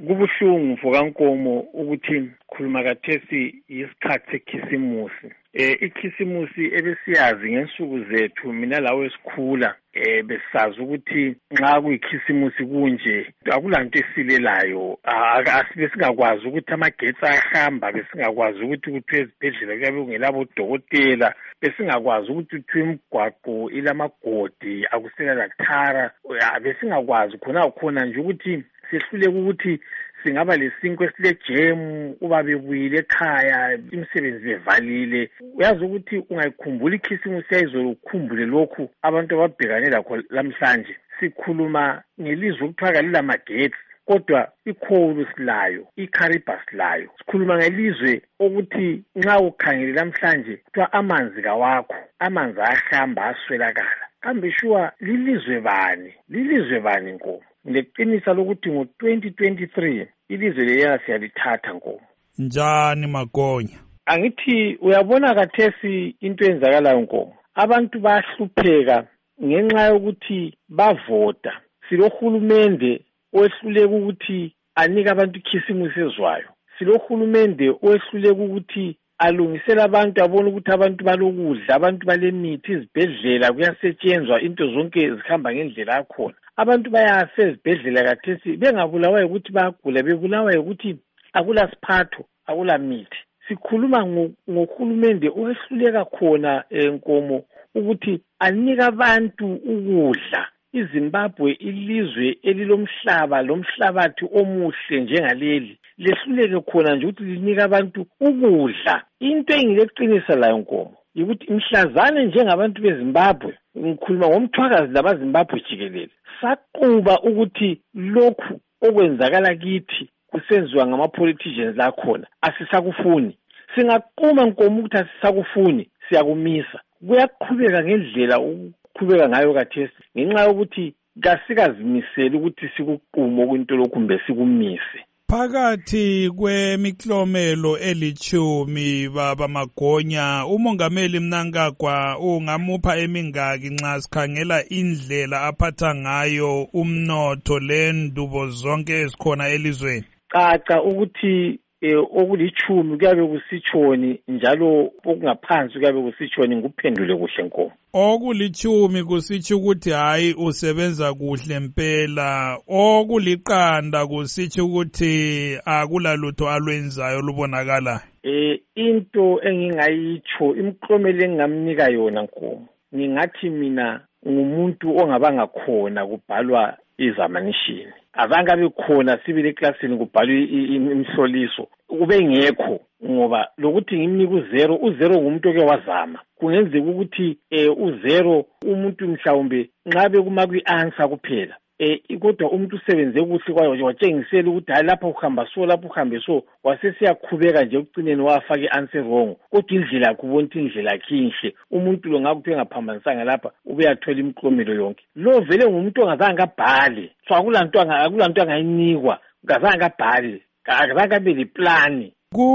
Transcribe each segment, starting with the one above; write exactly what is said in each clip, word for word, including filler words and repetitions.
kubuhlungu mfokankomo ukuthi khuluma kathesi isikhathi sekhisimusi. Eh ikhisimusi ebesiyazi ngensuku zethu mina lawe esikhula eh besazi ukuthi nxa kuyikhisimusi kunje akulanto esilelayo asibe singakwazi ukuthi amagetsi ahamba besingakwazi ukuthi kuthiwe ezibhedlela kuyabe kungelabo dokotela besingakwazi ukuthi kuthiwe imigwaqo ilamagodi akusela lathara besingakwazi khona khona nje ukuthi sehluleke ukuthi singaba lesinkwe esilejemu uba bebuyile ekhaya imisebenzi evalile. Uyazi ukuthi ungayikhumbula ikhisimusi yayizolo ukukhumbule lokhu abantu ababhekane lakho lamhlanje. Sikhuluma ngelizwe okuthiwa lilamagetsi kodwa ikholu silayo, iCaribbean silayo. Sikhuluma ngelizwe ukuthi nxa ukhangele lamhlanje kuthiwa amanzi kawakho, amanzi ahamba aswelakala. Kambe shuwa lilizwe bani? Lilizwe bani nkomo? Ngileqinisa lokuthi ngo twenty twenty-three ilizwe leyana siyalithatha nkomo. Njani Magonya? Angithi uyabona kathesi into enzakalayo nkomo. Abantu bahlupheka ngenxa yokuthi bavota. Silohulumende owehluleka ukuthi anika abantu ikhisimusi ezwayo. Silohulumende owehluleka ukuthi alungisela abantu abona ukuthi abantu balokudla, abantu balemithi, izibhedlela kuyasetshenzwa, into zonke zihamba ngendlela yakhona. Abantu bayase ezibhedlela kathesi bengabulawa ukuthi bayagula, bebulawa ukuthi akula siphatho, akula mithi. Sikhuluma ngohulumende owehluleka khona enkomo ukuthi anika abantu ukudla. iZimbabwe ilizwe elilomhlaba lomhlabathi omuhle njengaleli lehluleke khona nje ukuthi linika abantu ukudla. Into engileqinisa layo nkomo ukuthi imhlazane njengabantu beZimbabwe, ngikhuluma ngomthwakazi labaZimbabwe jikelele, saquba ukuthi lokhu okwenzakala kithi kusenziwa ngama-politicians la khona asisakufuni. Singaquma nkomo ukuthi asisakufuni, siyakumisa. Kuyaqhubeka ngendlela ukuqhubeka ngayo kathesi ngenxa yokuthi kasikazimiseli ukuthi sikuqumo kwinto lokhu kumbe sikumise. Phakathi kwemiklomelo elichumi baba Magonya, umongameli Mnangagwa ungamupha emingaki nxa sikhangela indlela aphatha ngayo umnotho lendubo zonke ezikhona elizweni? Caca ukuthi eh okulichumi kuyabe kusitshoni njalo okungaphansi kuyabe kusitshoni nguphendule kuhle nkomo. Okulichumi kusitsho ukuthi hayi usebenza kuhle impela, okuliqanda kusitsho ukuthi akulalutho alwenzayo lubonakala. Eh into engingayitsho imiklomelo engingamnika yona nkomo, ngingathi mina ngumuntu ongabanga khona kubhalwa examination. Azange abe khona sibile eclassini kubhalwe imhloliso, kube ngekho ngoba lokuthi ngimnika uzero, uzero ngumuntu oke wazama. Kungenzeka ukuthi eh uzero umuntu mhlawumbe nxa bekuma kwi-answer kuphela. Eh kodwa umuntu usebenze kuhle kwayo watshengisela ukuthi hayi lapha uhamba so lapha uhambe so, wasesiyaqhubeka nje ugcineni wafaka i-answer wrong. Kodwa indlela yakubona indlela yakhe inhle. Umuntu lo ngakuthi engaphambanisanga lapha ubeyathola imiklomelo yonke. Lo vele ngumuntu ongazange abhale. So akulanto akulanto angayinikwa, ngazange abhale. Akazange abe le-plan.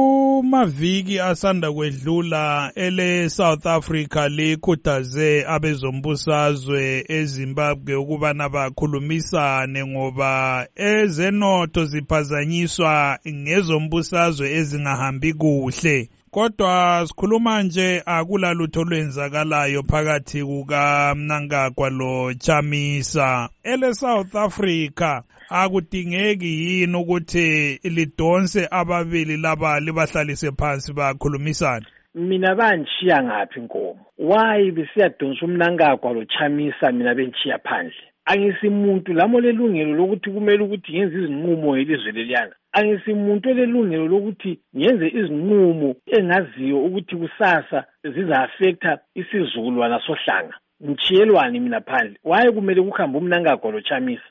Kumaviki asanda kwedlula ele South Africa likhuthaze abezombusazwe eZimbabwe ukubana bakhulumisane ngoba ezenotho ziphazanyiswa ngezombusazwe ezingahambi kuhle. Kodwa sikhuluma nje akulalutho lwenzakalayo phakathi kuka Mnangagwa lo Chamisa. Ele South Africa akudingeki yini ukuthi lidonse ababili laba libahlalise phansi bakhulumisana? Mina banshiya ngaphi nkomo? Why besiyadonsa uMnangagwa lo Chamisa mina bentshiya phandle? Angisimuntu lamo lelungelo lokuthi kumele ukuthi ngenze izinqumo elizwe leliyana. Angisimuntu lelungelo lokuthi ngenze izinqumo engaziyo ukuthi kusasa ziza affecta isizukulwana sohlanga. Ngitshiyelwani mina phandle? Why kumele kuhambe uMnangagwa lo Chamisa?